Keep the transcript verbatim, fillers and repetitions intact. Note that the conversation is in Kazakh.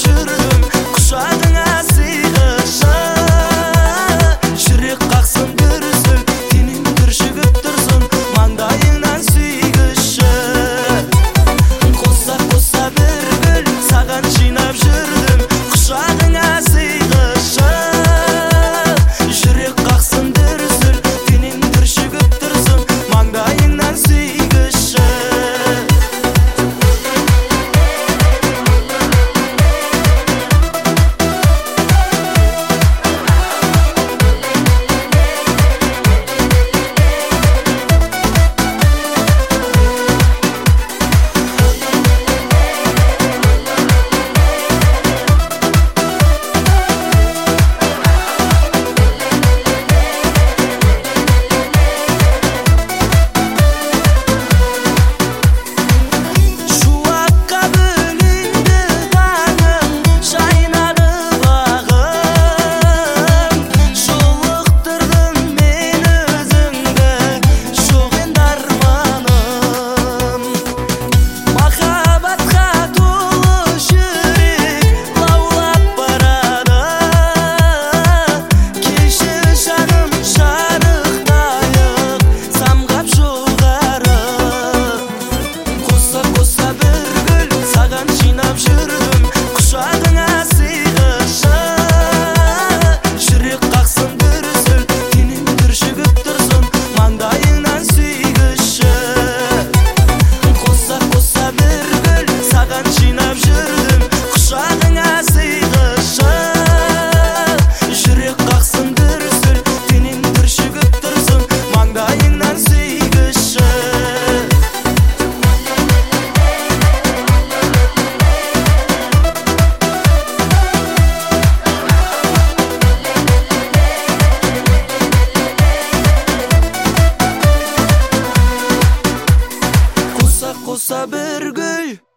жүрдім, құшағыңа сыйғышы. Жүрек қақсын дүрсіл, денең түршігіп тұрсын, маңдайыңнан сүйгіші. Қоса қоса бір гүл, саған жинап жүрдім, құшағыңа сыйғышы. Жүрек қақсын дүрсіл, денең түршігіп тұрсын, маңдайыңнан сүйгіші. Жинап жүрдім, құшағыңа сыйғышы. Жүрек қақсын дүрсіл, денең түршігіп тұрсын, маңдайыңнан сүйгіші. Қоса қоса бір гүл, саған жинап жүрдім, құшағыңа сыйғышы. Жүрек қақсын дүрсіл, денең түршігіп тұрсын, маңдайыңнан сүйгіші. Қоса бір гүл